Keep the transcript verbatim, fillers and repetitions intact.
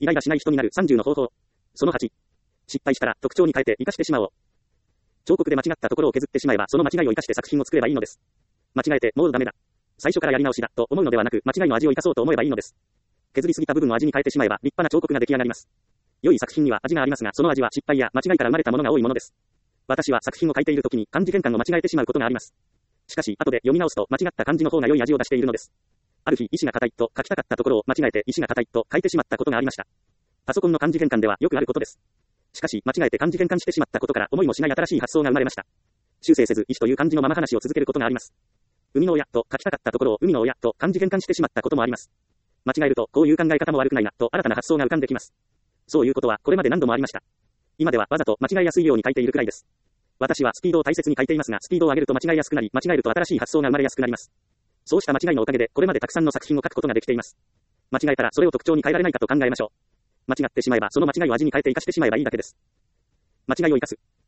イライラしない人になるさんじゅうの方法。そのはち。失敗したら特徴に変えて活かしてしまおう。彫刻で間違ったところを削ってしまえばその間違いを生かして作品を作ればいいのです。間違えてもうダメだ。最初からやり直しだと思うのではなく間違いの味を生かそうと思えばいいのです。削りすぎた部分を味に変えてしまえば立派な彫刻が出来上がります。良い作品には味がありますがその味は失敗や間違いから生まれたものが多いものです。私は作品を書いているときに漢字変換を間違えてしまうことがあります。しかし後で読み直すと間違った漢字の方が良い味を出しているのです。ある日意志が固いと書きたかったところを間違えて意志が固いと書いてしまったことがありました。パソコンの漢字変換ではよくあることです。しかし間違えて漢字変換してしまったことから思いもしない新しい発想が生まれました。修正せず意志という漢字のまま話を続けることがあります。海の親と書きたかったところを海の親と漢字変換してしまったこともあります。間違えるとこういう考え方も悪くないなと新たな発想が浮かんできます。そういうことはこれまで何度もありました。今ではわざと間違いやすいように書いているくらいです。私はスピードを大切に書いていますがスピードを上げると間違いやすくなり間違えると新しい発想が生まれやすくなります。そうした間違いのおかげでこれまでたくさんの作品を書くことができています。間違えたらそれを特徴に変えられないかと考えましょう。間違ってしまえばその間違いを味に変えて生かしてしまえばいいだけです。間違いを生かす。